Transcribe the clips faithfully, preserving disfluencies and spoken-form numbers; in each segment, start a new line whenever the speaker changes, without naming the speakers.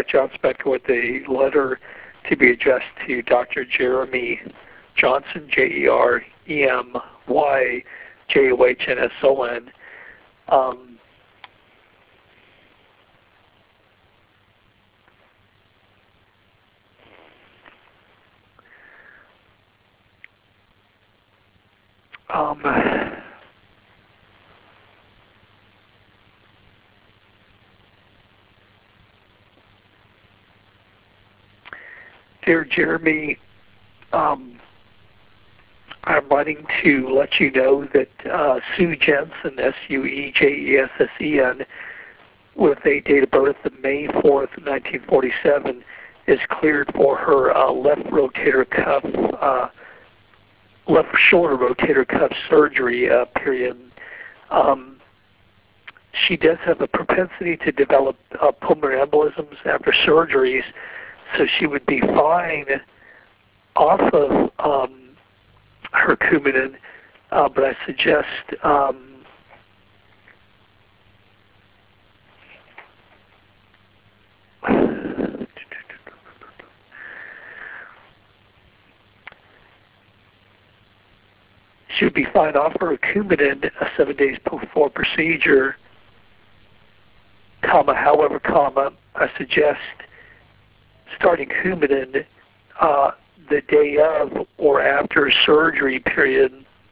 Johnson Bencourt with a letter to be addressed to Doctor Jeremy Johnson, J E R E M Y J O H N S O N. Um, um, Dear Jeremy, um, I'm writing to let you know that uh, Sue Jensen, S U E J E S S E N, with a date of birth of May fourth, nineteen forty-seven, is cleared for her uh, left rotator cuff, uh, left shoulder rotator cuff surgery uh, period. Um, she does have a propensity to develop uh, pulmonary embolisms after surgeries, so she would be fine off of um, her Coumadin, uh, but I suggest um, she would be fine off her Coumadin uh, seven days before procedure, comma, however, comma, I suggest starting Coumadin uh, the day of or after surgery period,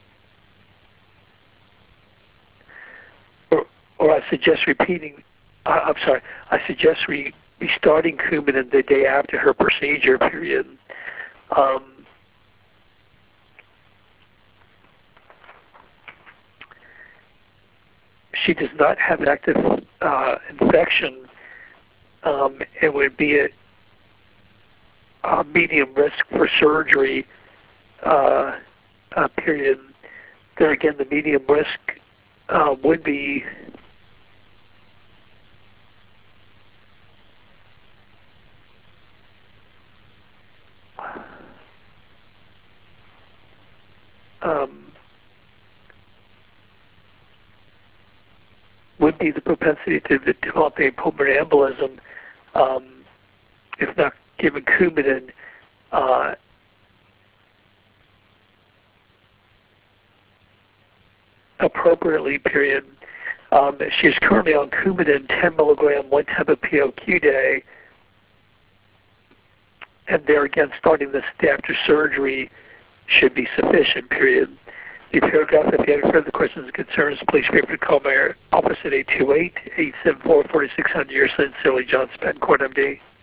or, or I suggest repeating, uh, I'm sorry, I suggest re, restarting Coumadin the day after her procedure period. Um, she does not have an active uh, infection. Um, it would be a Uh, medium risk for surgery uh, uh, period. There again, the medium risk uh, would be um, would be the propensity to develop a pulmonary embolism um, if not given Coumadin. Uh, appropriately period. Um, she is currently on Coumadin ten milligram one time a P O Q day, and there again, starting this day after surgery should be sufficient period. The paragraph, if you have any further questions and concerns, please feel free to call my office at eight two eight, eight seven four, four six zero zero. Sincerely, Johnson Bencourt, M D.